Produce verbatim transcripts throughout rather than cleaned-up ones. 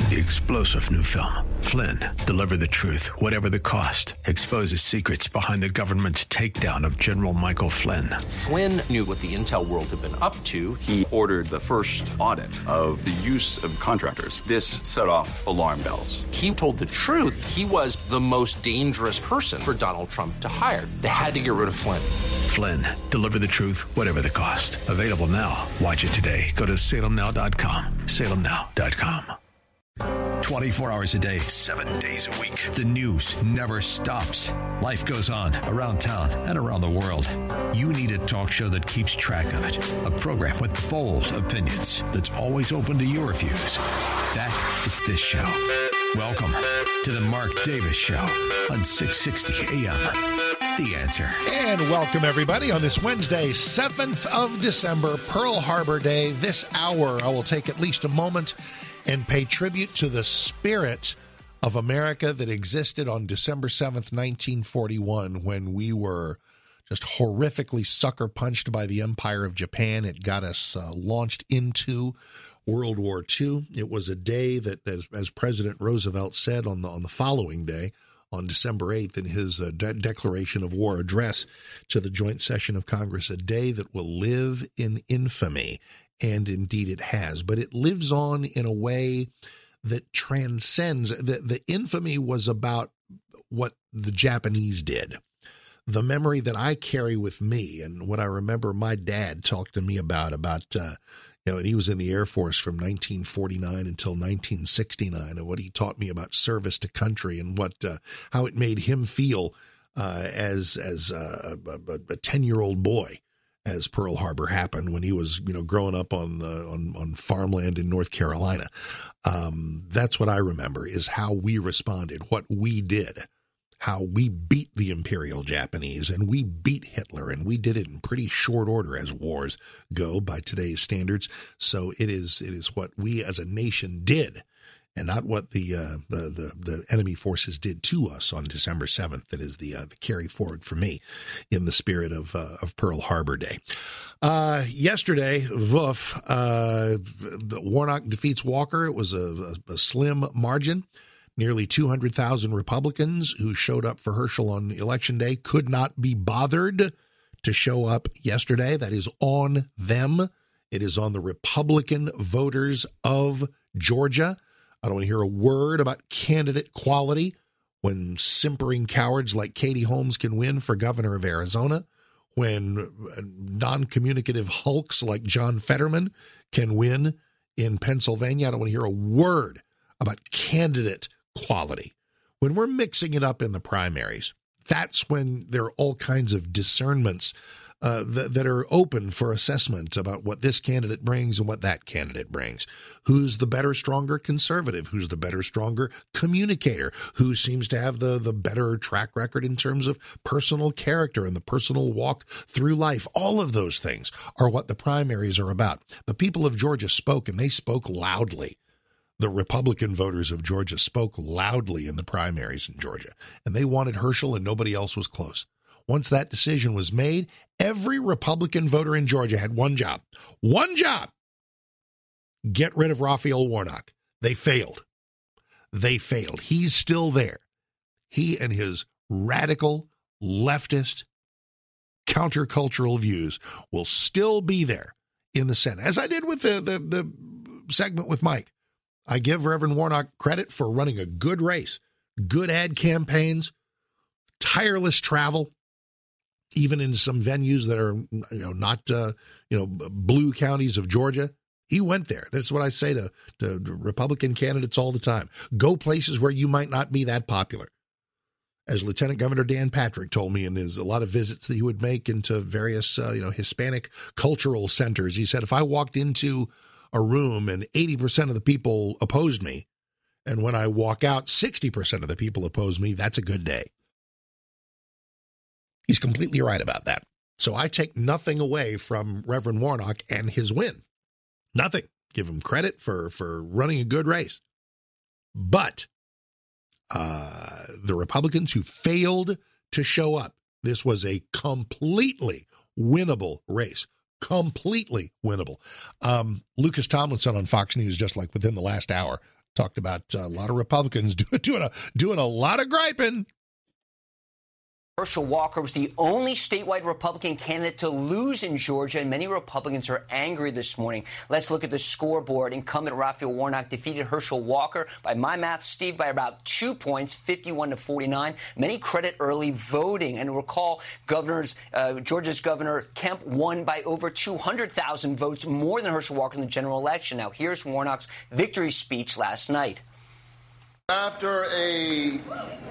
The explosive new film, Flynn, deliver the truth, whatever the cost. Exposes secrets behind the government's takedown of General Michael Flynn. Flynn knew what the intel world had been up to. He ordered the first audit of the use of contractors. This set off alarm bells. He told the truth. He was the most dangerous person for Donald Trump to hire. They had to get rid of Flynn. Flynn, deliver the truth, whatever the cost. Available now. Watch it today. Go to salem now dot com. salem now dot com. twenty-four hours a day, seven days a week. The news never stops. Life goes on around town and around the world. You need a talk show that keeps track of it. A program with bold opinions that's always open to your views. That is this show. Welcome to the Mark Davis Show on six sixty A M. The Answer. And welcome, everybody, on this Wednesday, seventh of December, Pearl Harbor Day. This hour, I will take at least a moment and pay tribute to the spirit of America that existed on December seventh, nineteen forty-one, when we were just horrifically sucker punched by the Empire of Japan. It got us uh, launched into World War Two. It was a day that, as, as President Roosevelt said on the on the following day, on December eighth, in his uh, de- declaration of war address to the joint session of Congress, a day that will live in infamy. And indeed it has, but it lives on in a way that transcends. The, the infamy was about what the Japanese did. The memory that I carry with me, and what I remember my dad talked to me about, about, uh, you know, and he was in the Air Force from nineteen forty-nine until nineteen sixty-nine, and what he taught me about service to country and what, uh, how it made him feel uh, as, as uh, a ten-year-old boy. As Pearl Harbor happened when he was, you know, growing up on the, on, on farmland in North Carolina. Um, that's what I remember, is how we responded, what we did, how we beat the Imperial Japanese, and we beat Hitler, and we did it in pretty short order as wars go by today's standards. So it is it is what we as a nation did, and not what the uh, the, the the enemy forces did to us on December seventh. That is the uh, the carry forward for me in the spirit of uh, of Pearl Harbor Day. Uh, yesterday, woof, uh, Warnock defeats Walker. It was a, a, a slim margin. Nearly two hundred thousand Republicans who showed up for Herschel on Election Day could not be bothered to show up yesterday. That is on them. It is on the Republican voters of Georgia. I don't want to hear a word about candidate quality when simpering cowards like Katie Holmes can win for governor of Arizona, when non-communicative hulks like John Fetterman can win in Pennsylvania. I don't want to hear a word about candidate quality. When we're mixing it up in the primaries, that's when there are all kinds of discernments Uh, that, that are open for assessment about what this candidate brings and what that candidate brings. Who's the better, stronger conservative? Who's the better, stronger communicator? Who seems to have the, the better track record in terms of personal character and the personal walk through life? All of those things are what the primaries are about. The people of Georgia spoke, and they spoke loudly. The Republican voters of Georgia spoke loudly in the primaries in Georgia, and they wanted Herschel, and nobody else was close. Once that decision was made, every Republican voter in Georgia had one job. One job. Get rid of Raphael Warnock. They failed. They failed. He's still there. He and his radical, leftist, countercultural views will still be there in the Senate. As I did with the, the, the segment with Mike. I give Reverend Warnock credit for running a good race, good ad campaigns, tireless travel, even in some venues that are, you know, not, uh, you know, blue counties of Georgia. He went there. That's what I say to, to Republican candidates all the time. Go places where you might not be that popular. As Lieutenant Governor Dan Patrick told me in his a lot of visits that he would make into various, uh, you know, Hispanic cultural centers, he said, if I walked into a room and eighty percent of the people opposed me, and when I walk out, sixty percent of the people oppose me, that's a good day. He's completely right about that. So I take nothing away from Reverend Warnock and his win. Nothing. Give him credit for, for running a good race. But uh, the Republicans who failed to show up, this was a completely winnable race. Completely winnable. Um, Lucas Tomlinson on Fox News, just like within the last hour, Talked about uh, a lot of Republicans do, doing a doing a lot of griping. Herschel Walker was the only statewide Republican candidate to lose in Georgia, and many Republicans are angry this morning. Let's look at the scoreboard. Incumbent Raphael Warnock defeated Herschel Walker, by my math, Steve, by about two points, fifty-one to forty-nine. Many credit early voting. And recall, governors, uh, Georgia's Governor Kemp won by over two hundred thousand votes, more than Herschel Walker in the general election. Now, here's Warnock's victory speech last night. After a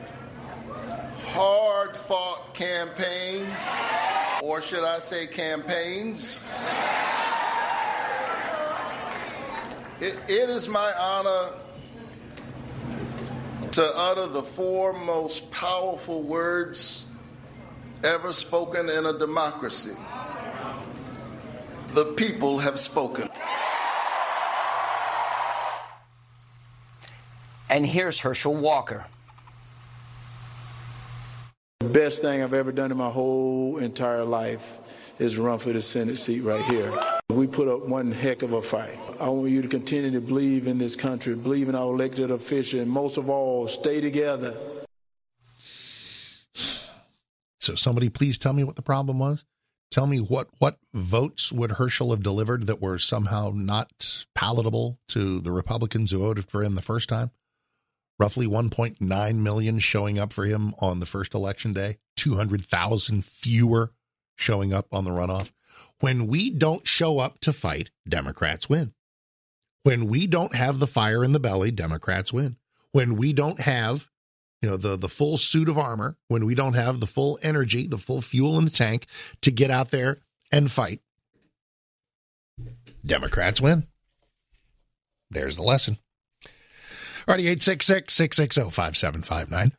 hard-fought campaign, or should I say campaigns, it, it is my honor to utter the four most powerful words ever spoken in a democracy. The people have spoken. And here's Herschel Walker. The best thing I've ever done in my whole entire life is run for the Senate seat right here. We put up one heck of a fight. I want you to continue to believe in this country, believe in our elected officials, and most of all, stay together. So somebody please tell me what the problem was. Tell me what, what votes would Herschel have delivered that were somehow not palatable to the Republicans who voted for him the first time? Roughly one point nine million showing up for him on the first election day, two hundred thousand fewer showing up on the runoff. When we don't show up to fight, Democrats win. When we don't have the fire in the belly, Democrats win. When we don't have, you know, the, the full suit of armor, when we don't have the full energy, the full fuel in the tank to get out there and fight, Democrats win. There's the lesson. Alrighty, eight six six, six six zero, five seven five nine.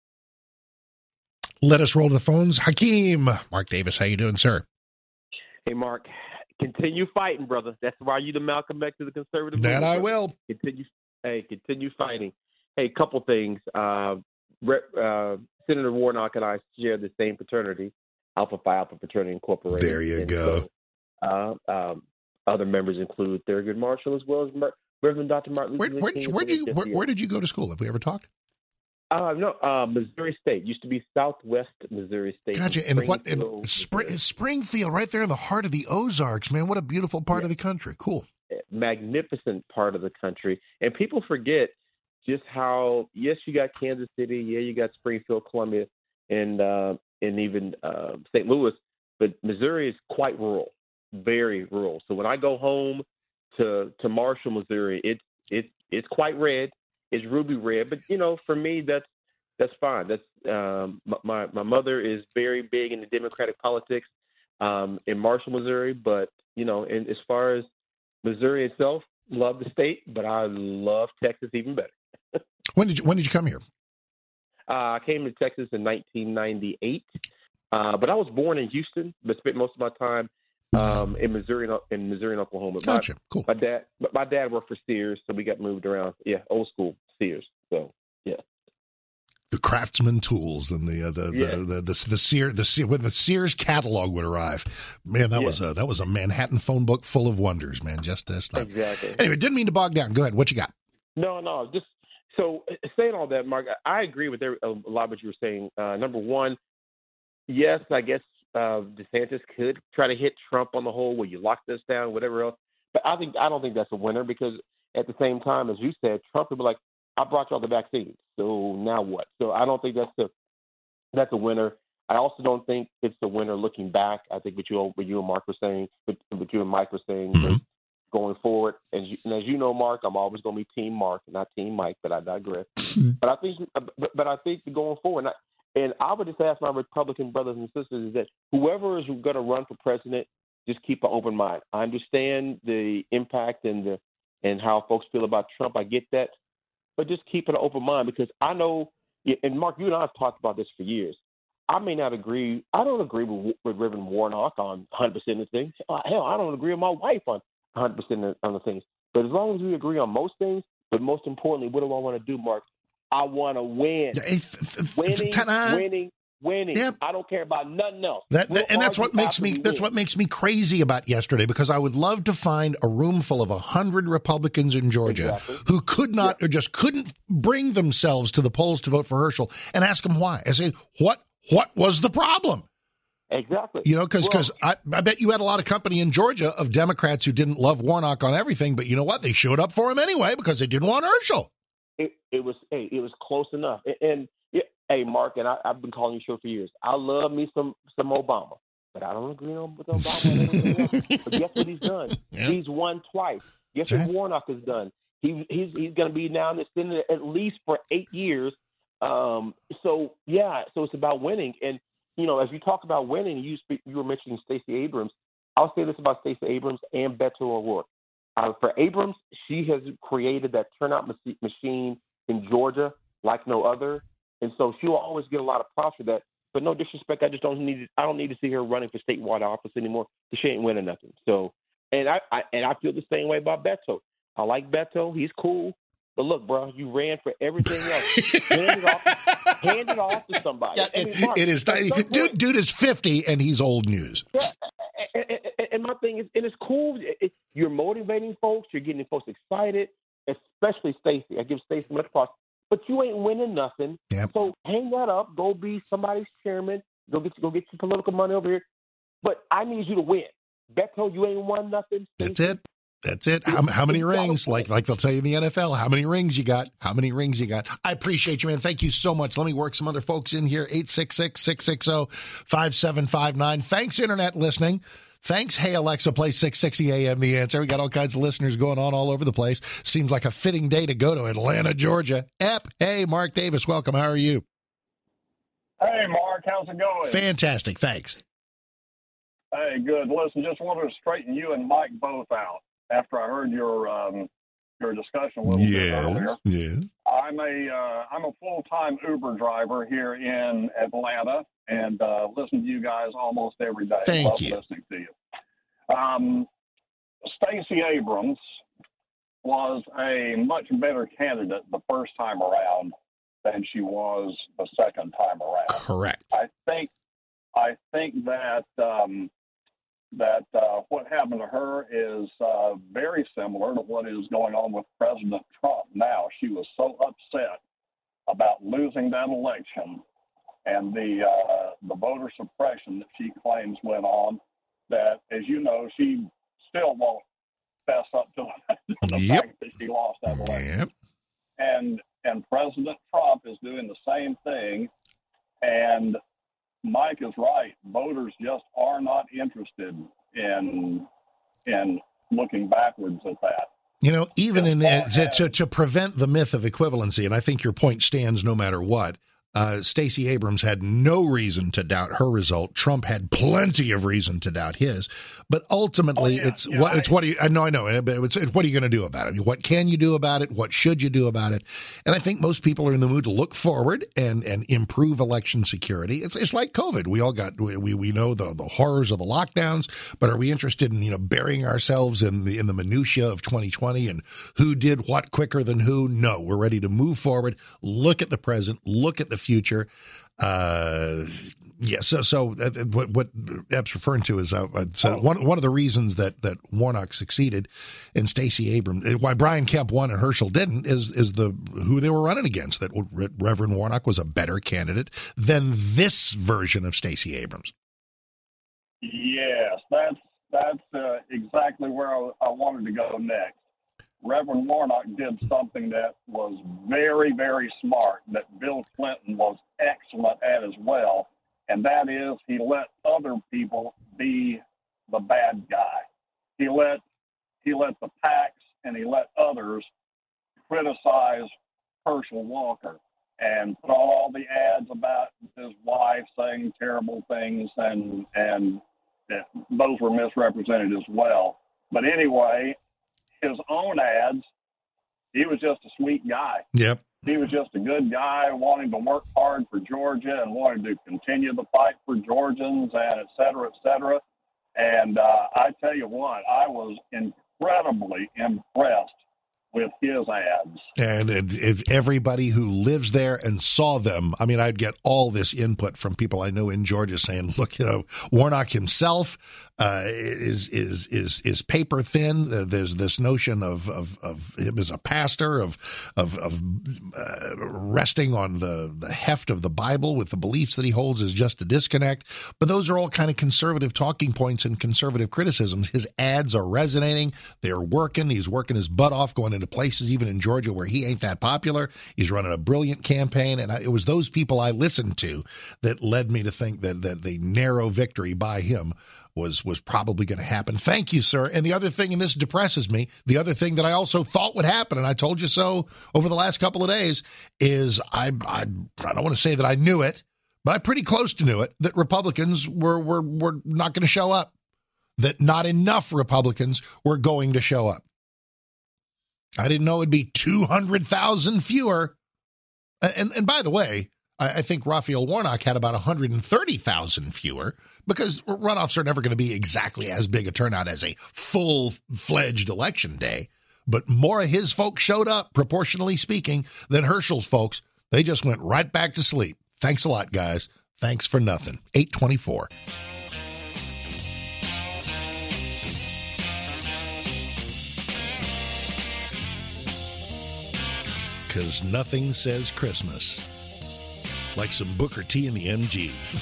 Let us roll to the phones. Hakeem, Mark Davis, how you doing, sir? Hey, Mark, continue fighting, brother. That's why you the Malcolm X of the conservative movement. That I will. Continue, hey, continue fighting. Hey, couple things. Uh, Rep, uh, Senator Warnock and I share the same fraternity, Alpha Phi Alpha Fraternity Incorporated. There you and go. So, uh, um, other members include Thurgood Marshall as well as Mar- Reverend Doctor Martin Luther Where, King. where, where, you, where, where did you go to school? Have we ever talked? Uh, no, uh, Missouri State. Used to be Southwest Missouri State. Gotcha. And what? In Spring, Springfield, right there in the heart of the Ozarks, man. What a beautiful part yeah. of the country. Cool. Magnificent part of the country. And people forget just how, yes, you got Kansas City. Yeah, you got Springfield, Columbia, and uh, and even uh, Saint Louis. But Missouri is quite rural, very rural. So when I go home to to Marshall, Missouri, it's it's it's quite red. It's ruby red, but you know, for me, that's that's fine. That's um, my my mother is very big into Democratic politics um, in Marshall, Missouri. But you know, and as far as Missouri itself, love the state, but I love Texas even better. when did you When did you come here? Uh, I came to Texas in nineteen ninety-eight, uh, but I was born in Houston, but spent most of my time um, in Missouri and in Missouri and Oklahoma. Gotcha. My, cool. My dad, my dad worked for Sears, so we got moved around. Yeah, old school Sears. So yeah, the Craftsman tools and the uh, the, yeah. the, the the the Sears the Sears, when the Sears catalog would arrive, man, that yeah. was a that was a Manhattan phone book full of wonders, man. Just this stuff. Exactly. Anyway, didn't mean to bog down. Go ahead. What you got? No, no, just so saying all that, Mark. I agree with every, a lot of what you were saying. Uh, number one, yes, I guess. Uh, DeSantis could try to hit Trump on the whole, where you lock this down, whatever else. But I think I don't think that's a winner because at the same time, as you said, Trump would be like, "I brought you all the vaccines, so now what?" So I don't think that's a that's a winner. I also don't think it's a winner looking back. I think what you what you and Mark were saying, what, what you and Mike were saying, mm-hmm. going forward. And, you, and as you know, Mark, I'm always going to be Team Mark, not Team Mike, but I digress. but I think, but, but I think going forward. I, And I would just ask my Republican brothers and sisters is that whoever is going to run for president, just keep an open mind. I understand the impact and the and how folks feel about Trump. I get that. But just keep an open mind because I know, and Mark, you and I have talked about this for years. I may not agree. I don't agree with, with Reverend Warnock on one hundred percent of the things. Hell, I don't agree with my wife on one hundred percent of the things. But as long as we agree on most things, but most importantly, what do I want to do, Mark? I want to win. Winning, winning, winning. Yep. I don't care about nothing else. That, We'll that, and that's argue what makes after me we that's win. what makes me crazy about yesterday, because I would love to find a room full of a hundred Republicans in Georgia Exactly. who could not Yeah. or just couldn't bring themselves to the polls to vote for Herschel, and ask them why. I say, what what was the problem? Exactly. You know, because Well, I, I bet you had a lot of company in Georgia of Democrats who didn't love Warnock on everything, but you know what? They showed up for him anyway because they didn't want Herschel. it, it was hey, it was close enough. And, and yeah, hey, Mark, and I, I've been calling you show for years. I love me some some Obama, but I don't agree on with Obama. But guess what he's done? Yeah. He's won twice. Guess That's what right. Warnock has done? He, he's he's going to be now in the Senate at least for eight years. Um, so yeah, so it's about winning. And you know, as you talk about winning, you speak, you were mentioning Stacey Abrams. I'll say this about Stacey Abrams and Beto O'Rourke. Uh, for Abrams, she has created that turnout mach- machine in Georgia like no other, and so she'll always get a lot of props for that. But no disrespect, I just don't need. I don't need to see her running for statewide office anymore because she ain't winning nothing. So, and I, I and I feel the same way about Beto. I like Beto; he's cool. But look, bro, you ran for everything else. hand, it off, hand it off to somebody. Yeah, I mean, it, Mark, it is at tiny. some Dude, point- dude is fifty and he's old news. Yeah, and, and, and my thing is, and it's cool. It, it, you're motivating folks. You're getting folks excited, especially Stacey. I give Stacey much props, but you ain't winning nothing. Yep. So hang that up. Go be somebody's chairman. Go get go get your political money over here. But I need you to win. Beto, you ain't won nothing. That's it. That's it. How, how many rings? Like like they'll tell you in the N F L, how many rings you got? How many rings you got? I appreciate you, man. Thank you so much. Let me work some other folks in here. eight six six, six six zero, five seven five nine. Thanks, Internet listening. Thanks, Hey Alexa, play six sixty A M The Answer. We got all kinds of listeners going on all over the place. Seems like a fitting day to go to Atlanta, Georgia. Ep, hey, Mark Davis, welcome. How are you? Hey, Mark, how's it going? Fantastic. Thanks. Hey, good. Listen, just wanted to straighten you and Mike both out after I heard your um, your discussion a little bit earlier. Yeah. I'm a uh, I'm a full time Uber driver here in Atlanta, and uh, listen to you guys almost every day. Thank Love you. listening to you. Um, Stacey Abrams was a much better candidate the first time around than she was the second time around. Correct. I think I think that um, that uh, what happened to her is uh, very similar to what is going on with President Trump now. She was so upset about losing that election and the uh, the voter suppression that she claims went on that, as you know, she still won't fess up to the Yep. fact that she lost that election. Yep. And and President Trump is doing the same thing. And Mike is right. Voters just are not interested in in looking backwards at that. You know, even in As the, far to, to as- to prevent the myth of equivalency, and I think your point stands no matter what. Uh, Stacey Abrams had no reason to doubt her result. Trump had plenty of reason to doubt his. But ultimately, Oh, yeah, it's yeah, what I- it's what do you? I know, I know, but it's, it's what are you going to do about it? What can you do about it? What should you do about it? And I think most people are in the mood to look forward and and improve election security. It's it's like COVID. We all got we we know the the horrors of the lockdowns, but are we interested in you know burying ourselves in the in the minutia of twenty twenty and who did what quicker than who? No, we're ready to move forward. Look at the present. Look at the future. Uh, yeah. So, so uh, what what Epp's referring to is uh, so one one of the reasons that that Warnock succeeded and Stacey Abrams, why Brian Kemp won and Herschel didn't, is is the who they were running against. That Reverend Warnock was a better candidate than this version of Stacey Abrams. Yes, that's that's uh, exactly where I, I wanted to go next. Reverend Warnock did something that was very, very smart, that Bill Clinton was excellent at as well, and that is he let other people be the bad guy. He let he let the PACs and he let others criticize Herschel Walker and put all the ads about his wife saying terrible things, and and those were misrepresented as well. But anyway, his own ads, he was just a sweet guy. Yep. He was just a good guy wanting to work hard for Georgia and wanting to continue the fight for Georgians and et cetera, et cetera. And uh, I tell you what, I was incredibly impressed with his ads. And if everybody who lives there and saw them, I mean, I'd get all this input from people I know in Georgia saying, look, you know, Warnock himself uh, is is is is paper thin. Uh, there's this notion of, of of him as a pastor of of of uh, resting on the the heft of the Bible with the beliefs that he holds is just a disconnect. But those are all kind of conservative talking points and conservative criticisms. His ads are resonating. They're working. He's working his butt off, going into places even in Georgia where he ain't that popular. He's running a brilliant campaign, and I, it was those people I listened to that led me to think that that the narrow victory by him was was probably going to happen. Thank you, sir. And the other thing, and this depresses me, the other thing that I also thought would happen, and I told you so over the last couple of days, is I I, I don't want to say that I knew it, but I'm pretty close to knew it, that Republicans were were were not going to show up, that not enough Republicans were going to show up. I didn't know it'd be two hundred thousand fewer. And and by the way, I, I think Raphael Warnock had about one hundred thirty thousand fewer, because runoffs are never going to be exactly as big a turnout as a full-fledged election day. But more of his folks showed up, proportionally speaking, than Herschel's folks. They just went right back to sleep. Thanks a lot, guys. Thanks for nothing. eight twenty-four. Because nothing says Christmas like some Booker T and the M Gs.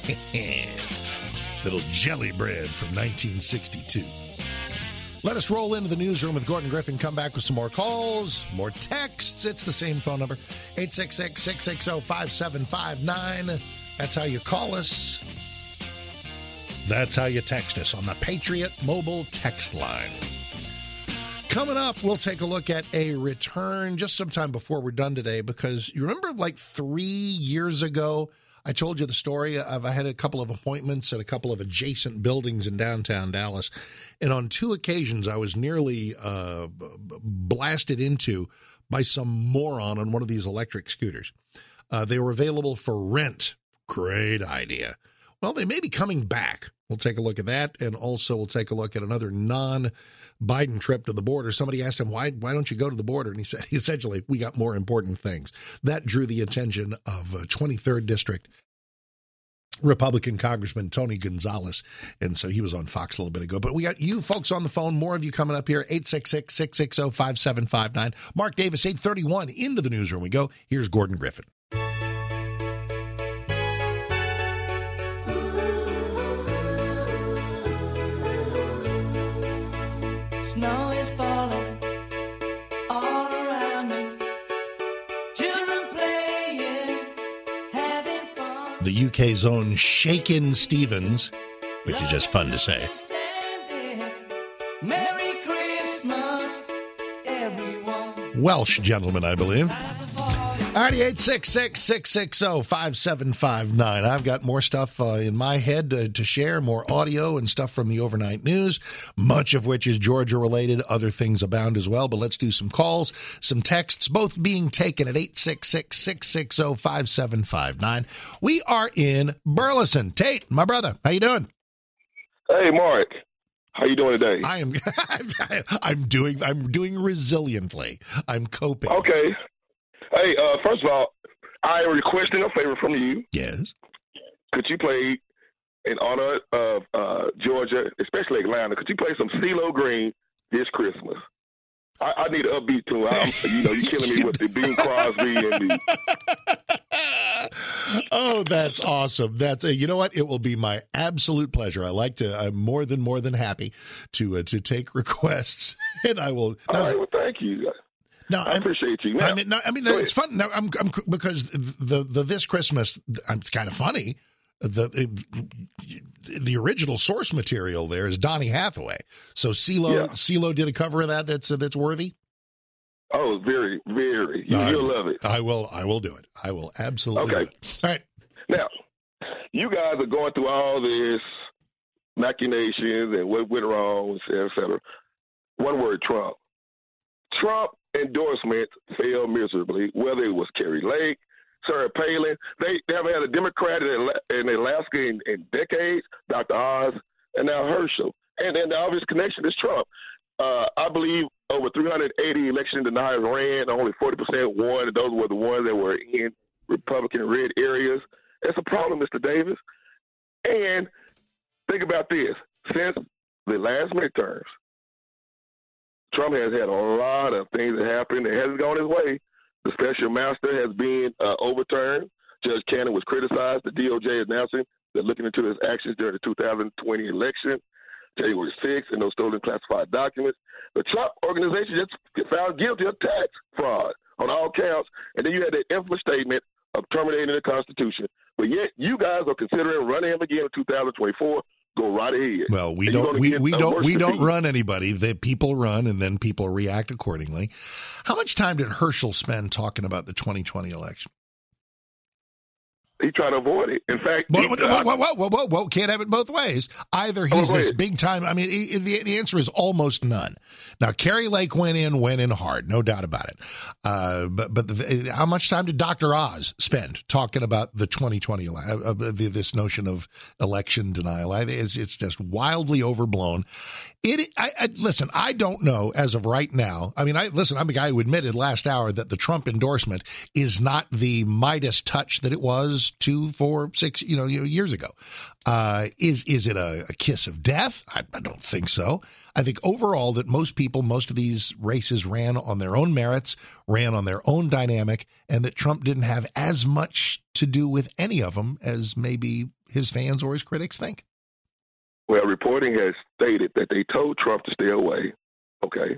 Little jelly bread from nineteen sixty-two. Let us roll into the newsroom with Gordon Griffin. Come back with some more calls, more texts. It's the same phone number, eight six six, six six zero, five seven five nine. That's how you call us. That's how you text us on the Patriot Mobile text line. Coming up, we'll take a look at a return just sometime before we're done today, because you remember like three years ago, I told you the story of I had a couple of appointments at a couple of adjacent buildings in downtown Dallas. And on two occasions, I was nearly uh, blasted into by some moron on one of these electric scooters. Uh, they were available for rent. Great idea. Well, they may be coming back. We'll take a look at that. And also we'll take a look at another non Biden trip to the border. Somebody asked him, why why don't you go to the border? And he said, essentially, we got more important things. That drew the attention of uh, twenty-third District Republican Congressman Tony Gonzalez. And so he was on Fox a little bit ago. But we got you folks on the phone, more of you coming up here, eight six six, six six zero, five seven five nine. Mark Davis, eight thirty-one, into the newsroom we go. Here's Gordon Griffin. Snow is falling all around me. Children playing, having fun. The U K's own Shakin' Stevens, which is just fun to say. Merry Christmas, everyone. Welsh gentleman, I believe. All righty, eight six six, six six zero, five seven five nine. I've got more stuff uh, in my head uh, to share, more audio and stuff from the overnight news, much of which is Georgia-related, other things abound as well. But let's do some calls, some texts, both being taken at eight six six, six six zero, five seven five nine. We are in Burleson. Tate, my brother, how you doing? Hey, Mark. How you doing today? I am I'm doing I'm doing resiliently. I'm coping. Okay. Hey, uh, first of all, I am requesting a favor from you. Yes. Could you play in honor of uh, Georgia, especially Atlanta? Could you play some CeeLo Green this Christmas? I, I need an upbeat tune. I'm, you know, you're killing me with the Bing Crosby and the. Oh, that's awesome. That's a, you know what? It will be my absolute pleasure. I like to. I'm more than more than happy to uh, to take requests, and I will. All now, right. Well, thank you. No, I appreciate you. Now, I mean, no, I mean, it's fun. No, I'm, I'm because the the this Christmas, it's kind of funny. The the original source material there is Donny Hathaway. So CeeLo Yeah. CeeLo did a cover of that. That's uh, that's worthy. Oh, very, very. You, I- you'll love it. I will. I will do it. I will absolutely. Okay. Do it. All right. Now, you guys are going through all this machinations and what went wrong, et cetera. One word: Trump. Trump endorsements failed miserably, whether it was Kerry Lake, Sarah Palin. They, they haven't had a Democrat in, in Alaska in, in decades, Doctor Oz, and now Herschel. And then the obvious connection is Trump. Uh, I believe over three hundred eighty election deniers ran. Only forty percent won, and those were the ones that were in Republican red areas. It's a problem, Mister Davis. And think about this. Since the last midterms, Trump has had a lot of things that happened. It hasn't gone his way. The special master has been uh, overturned. Judge Cannon was criticized. The D O J is announcing they're looking into his actions during the two thousand twenty election, January sixth, and those stolen classified documents. The Trump organization just found guilty of tax fraud on all counts. And then you had that infamous statement of terminating the Constitution. But yet you guys are considering running him again in two thousand twenty-four. Go right ahead. Well, we don't we, we don't we don't run anybody. The people run, and then people react accordingly. How much time did Herschel spend talking about the twenty twenty election? He tried to avoid it. In fact, whoa, he, whoa, whoa, whoa, whoa, whoa, whoa, whoa, can't have it both ways. Either he's oh, this big time. I mean, he, the the answer is almost none. Now, Kari Lake went in, went in hard, no doubt about it. Uh, but but the, how much time did Doctor Oz spend talking about the twenty twenty uh, this notion of election denial? I, it's it's just wildly overblown. It. I, I listen. I don't know as of right now. I mean, I listen. I'm the guy who admitted last hour that the Trump endorsement is not the Midas touch that it was two, four, six, you know, years ago. Uh, is is it a, a kiss of death? I, I don't think so. I think overall that most people, most of these races ran on their own merits, ran on their own dynamic, and that Trump didn't have as much to do with any of them as maybe his fans or his critics think. Well, reporting has stated that they told Trump to stay away. Okay.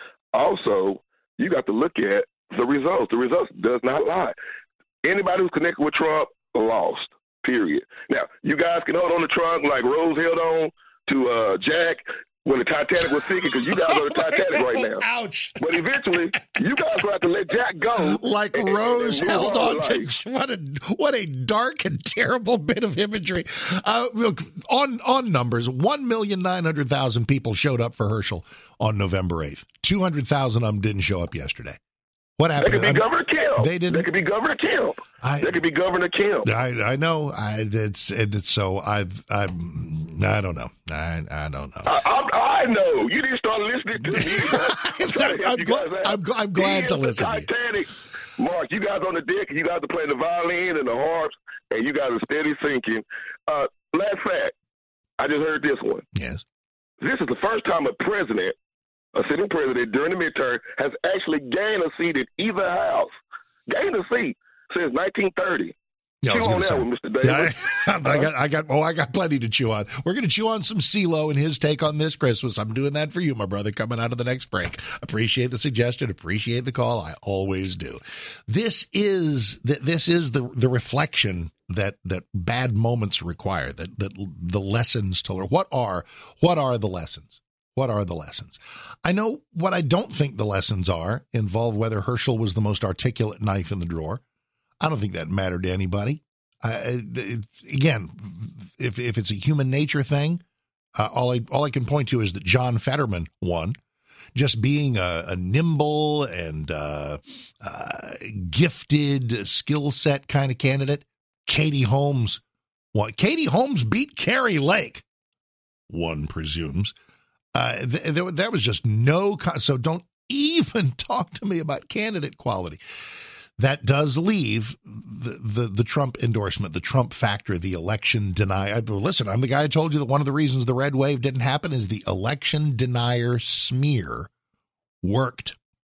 Also, you got to look at the results. The results does not lie. Anybody who's connected with Trump lost, period. Now, you guys can hold on to Trump like Rose held on to uh, Jack when the Titanic was sinking, because you guys are the Titanic right now. Ouch. But eventually, you guys will have to let Jack go. Like and, Rose and, and held on, on to. What a, what a dark and terrible bit of imagery. Uh, look, on, on numbers, one million nine hundred thousand people showed up for Herschel on November eighth. two hundred thousand of them didn't show up yesterday. What happened? They could be I mean, Governor Kemp. They didn't. They could be Governor Kemp. I, they could be Governor Kemp. I I know. I it's it's so I I I don't know. I I don't know. I, I, I know. You didn't start listening to me. I'm, I'm, gl- I'm, I'm glad to listen. Titanic. To you. Mark, you guys on the deck. You guys are playing the violin and the harps, and you guys are steady sinking. Uh, last fact, I just heard this one. Yes. This is the first time a president, a sitting president during the midterm, has actually gained a seat in either house. Gained a seat since nineteen thirty. Yeah, chew on that say, one, Mister Davis. Yeah, I, I got, I got, oh, I got plenty to chew on. We're going to chew on some CeeLo and his take on this Christmas. I'm doing that for you, my brother, coming out of the next break. Appreciate the suggestion. Appreciate the call. I always do. This is this is the the reflection that that bad moments require. That that the lessons to learn. What are what are the lessons? What are the lessons? I know what I don't think the lessons are involve whether Herschel was the most articulate knife in the drawer. I don't think that mattered to anybody. Uh, it, again, if if it's a human nature thing, uh, all I all I can point to is that John Fetterman won. Just being a, a nimble and uh, uh, gifted, skill set kind of candidate. Katie Holmes won. Katie Holmes beat Kari Lake, one presumes. Uh, th- th- that was just no. Con- so don't even talk to me about candidate quality. That does leave the, the, the Trump endorsement, the Trump factor, the election denier. Listen, I'm the guy who told you that one of the reasons the red wave didn't happen is the election denier smear worked.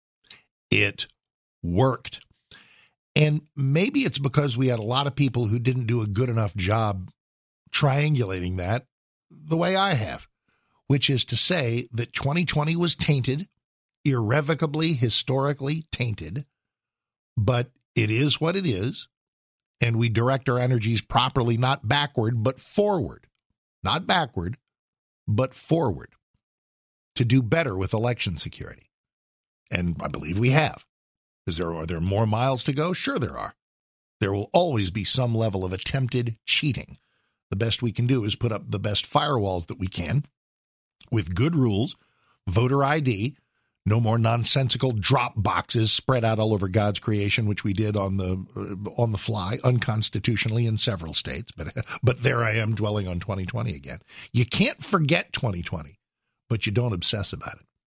It worked. And maybe it's because we had a lot of people who didn't do a good enough job triangulating that the way I have, which is to say that twenty twenty was tainted, irrevocably, historically tainted. But it is what it is, and we direct our energies properly, not backward, but forward. Not backward, but forward to do better with election security. And I believe we have. Is there, are there more miles to go? Sure there are. There will always be some level of attempted cheating. The best we can do is put up the best firewalls that we can with good rules, voter I D, no more nonsensical drop boxes spread out all over God's creation, which we did on the uh, on the fly, unconstitutionally in several states. But but there I am dwelling on twenty twenty again. You can't forget twenty twenty, but you don't obsess about it.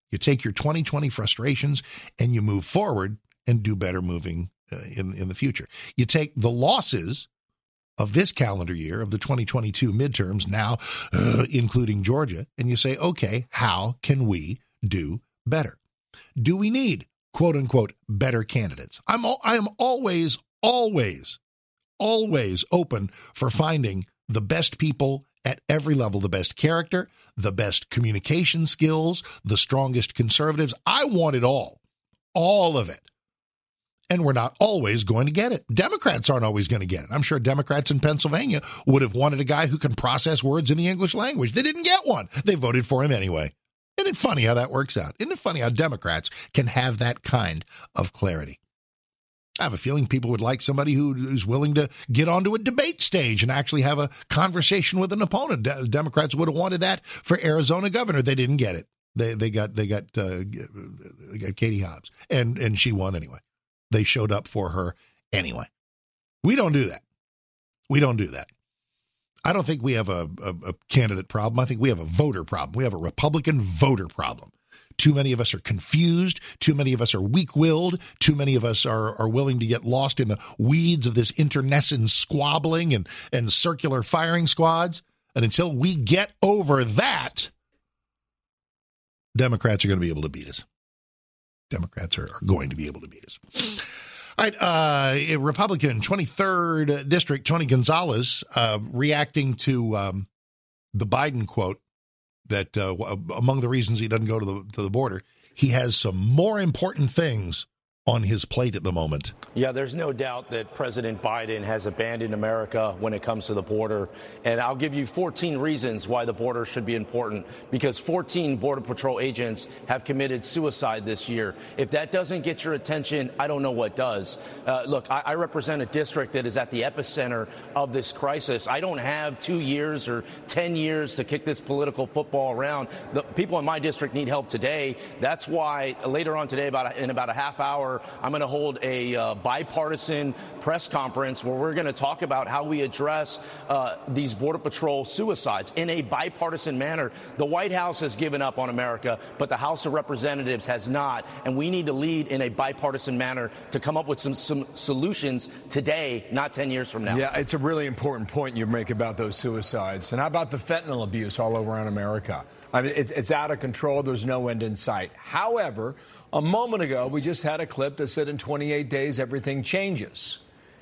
You take your twenty twenty frustrations and you move forward and do better moving uh, in, in the future. You take the losses of this calendar year, of the twenty twenty-two midterms, now uh, including Georgia, and you say, okay, how can we do better? Do we need, quote unquote, better candidates? I'm al- I am always, always, always open for finding the best people at every level, the best character, the best communication skills, the strongest conservatives. I want it all, all of it. And we're not always going to get it. Democrats aren't always going to get it. I'm sure Democrats in Pennsylvania would have wanted a guy who can process words in the English language. They didn't get one. They voted for him anyway. Isn't it funny how that works out? Isn't it funny how Democrats can have that kind of clarity? I have a feeling people would like somebody who is willing to get onto a debate stage and actually have a conversation with an opponent. De- Democrats would have wanted that for Arizona governor. They didn't get it. They they got they got uh, they got Katie Hobbs, and and she won anyway. They showed up for her anyway. We don't do that. We don't do that. I don't think we have a, a, a candidate problem. I think we have a voter problem. We have a Republican voter problem. Too many of us are confused. Too many of us are weak-willed. Too many of us are, are willing to get lost in the weeds of this internecine squabbling and, and circular firing squads. And until we get over that, Democrats are going to be able to beat us. Democrats are, are going to be able to beat us. All right, uh, a Republican, twenty-third District, Tony Gonzalez, uh, reacting to um, the Biden quote that uh, among the reasons he doesn't go to the to the border, he has some more important things on his plate at the moment. Yeah, there's no doubt that President Biden has abandoned America when it comes to the border. And I'll give you fourteen reasons why the border should be important, because fourteen Border Patrol agents have committed suicide this year. If that doesn't get your attention, I don't know what does. Uh, look, I, I represent a district that is at the epicenter of this crisis. I don't have two years or ten years to kick this political football around. The people in my district need help today. That's why later on today, about a, in about a half hour, I'm going to hold a uh, bipartisan press conference where we're going to talk about how we address uh, these Border Patrol suicides in a bipartisan manner. The White House has given up on America, but the House of Representatives has not. And we need to lead in a bipartisan manner to come up with some, some solutions today, not ten years from now. Yeah, it's a really important point you make about those suicides. And how about the fentanyl abuse all over around America? I mean, it's, it's out of control. There's no end in sight. However, a moment ago, we just had a clip that said in twenty-eight days, everything changes.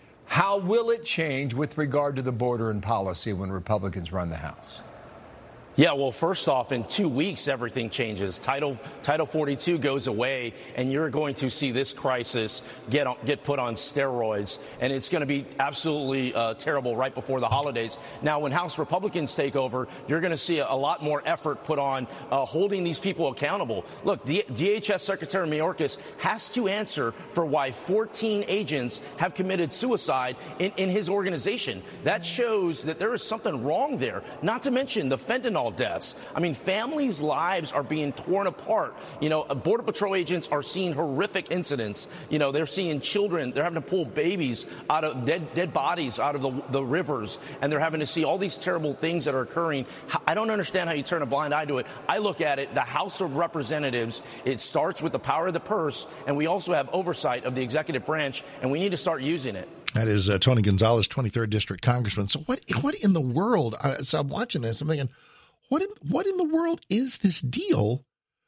How will it change with regard to the border and policy when Republicans run the House? Yeah, well, first off, in two weeks, everything changes. Title Title forty-two goes away, and you're going to see this crisis get on, get put on steroids, and it's going to be absolutely uh, terrible right before the holidays. Now, when House Republicans take over, you're going to see a, a lot more effort put on uh, holding these people accountable. Look, D- DHS Secretary Mayorkas has to answer for why fourteen agents have committed suicide in, in his organization. That shows that there is something wrong there, not to mention the fentanyl deaths. I mean, families' lives are being torn apart. You know, Border Patrol agents are seeing horrific incidents. You know, they're seeing children, they're having to pull babies out of dead dead bodies out of the, the rivers, and they're having to see all these terrible things that are occurring. I don't understand how you turn a blind eye to it. I look at it, the House of Representatives, it starts with the power of the purse, and we also have oversight of the executive branch, and we need to start using it. That is uh, Tony Gonzalez, twenty-third District Congressman. So what, what in the world, uh, so I'm watching this, I'm thinking, What in, what in the world is this deal?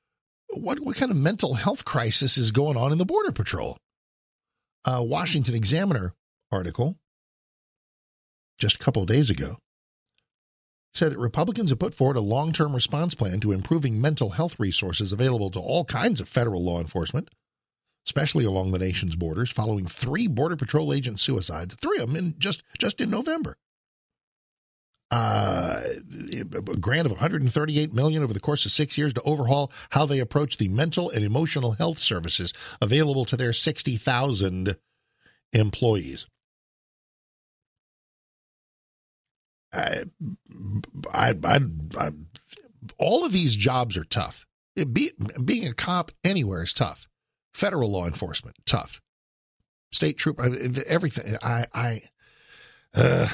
What what kind of mental health crisis is going on in the Border Patrol? A Washington Examiner article just a couple of days ago said that Republicans have put forward a long-term response plan to improving mental health resources available to all kinds of federal law enforcement, especially along the nation's borders, following three Border Patrol agent suicides, three of them in just, just in November. Uh, a grant of one hundred thirty-eight million dollars over the course of six years to overhaul how they approach the mental and emotional health services available to their sixty thousand employees. I, I, I, I, all of these jobs are tough. It be, being a cop anywhere is tough. Federal law enforcement, tough. State troop, everything. I, I, uh,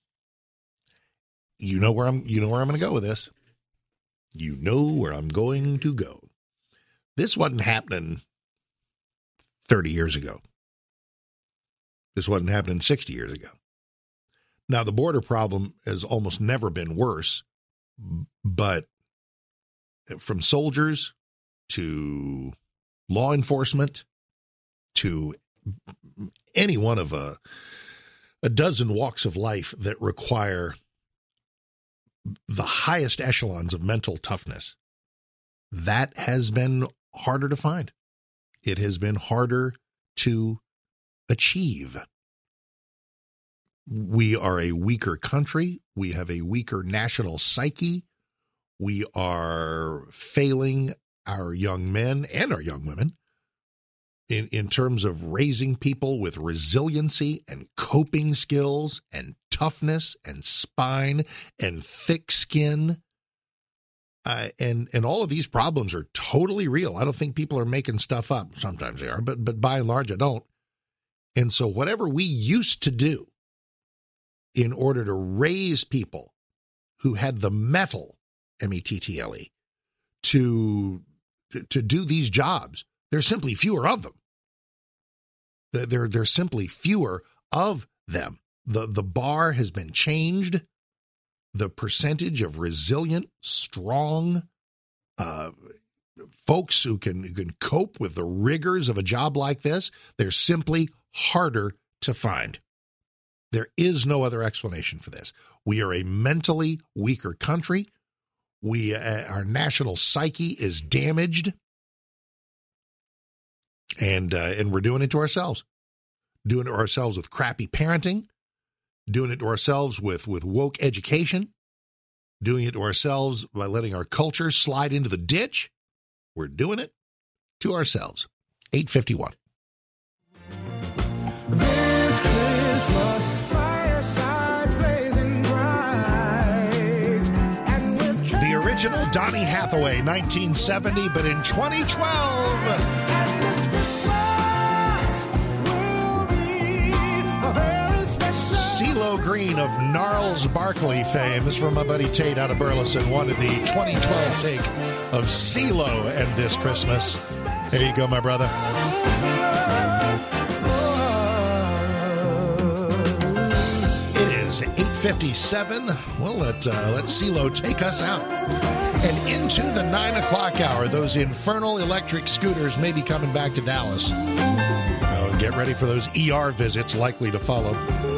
You know where I'm. You know where I'm going to go with this. You know where I'm going to go. This wasn't happening thirty years ago. This wasn't happening sixty years ago. Now, the border problem has almost never been worse, but from soldiers to law enforcement to any one of a, a dozen walks of life that require the highest echelons of mental toughness, that has been harder to find. It has been harder to achieve. We are a weaker country. We have a weaker national psyche. We are failing our young men and our young women in, in terms of raising people with resiliency and coping skills and toughness and spine and thick skin. Uh, and and all of these problems are totally real. I don't think people are making stuff up. Sometimes they are, but but by and large, I don't. And so whatever we used to do in order to raise people who had the mettle, M E T T L E, to, to, to do these jobs, there's simply fewer of them. There, there's simply fewer of them. The, the bar has been changed. The percentage of resilient, strong uh, folks who can, who can cope with the rigors of a job like this, they're simply harder to find. There is no other explanation for this. We are a mentally weaker country. We, uh, our national psyche is damaged, and uh, and we're doing it to ourselves. Doing it to ourselves with crappy parenting, doing it to ourselves with, with woke education, doing it to ourselves by letting our culture slide into the ditch. We're doing it to ourselves. eight fifty-one. This Christmas, firesides blazing bright. And with The original Donny Hathaway, nineteen seventy, but in twenty twelve. and this Christmas will be a very special. CeeLo Green of Gnarls Barkley fame. This is from my buddy Tate out of Burleson. Wanted the twenty twelve take of CeeLo and This Christmas. There you go, my brother. It is eight fifty-seven. We'll let, uh, let CeeLo take us out. And into the nine o'clock hour, those infernal electric scooters may be coming back to Dallas. Uh, get ready for those E R visits likely to follow.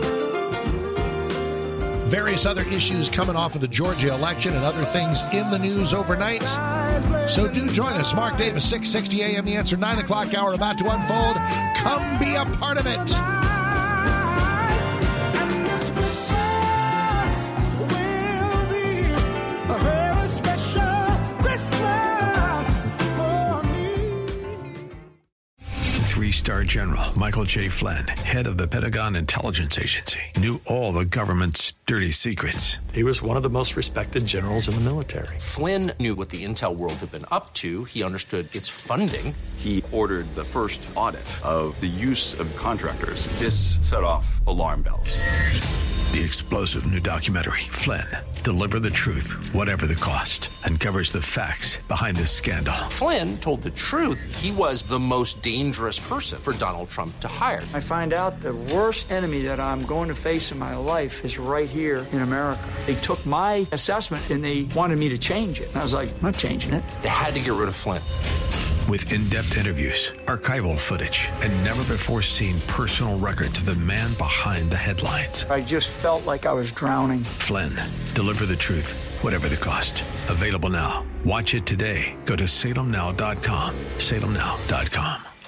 Various other issues coming off of the Georgia election and other things in the news overnight. So do join us. Mark Davis, six sixty A M The Answer, nine o'clock hour about to unfold. Come be a part of it. And this Christmas will be a very special Christmas for me. Three-star General Michael J. Flynn, head of the Pentagon Intelligence Agency, knew all the government's dirty secrets. He was one of the most respected generals in the military. Flynn knew what the intel world had been up to. He understood its funding. He ordered the first audit of the use of contractors. This set off alarm bells. The explosive new documentary, Flynn, Deliver the Truth, Whatever the Cost, uncovers the facts behind this scandal. Flynn told the truth. He was the most dangerous person for Donald Trump to hire. I find out the worst enemy that I'm going to face in my life is right here in America. They took my assessment and they wanted me to change it. And I was like, I'm not changing it. They had to get rid of Flynn. With in-depth interviews, archival footage, and never-before-seen personal records of the man behind the headlines. I just felt like I was drowning. Flynn, Deliver the Truth, Whatever the Cost. Available now. Watch it today. Go to salem now dot com. salem now dot com.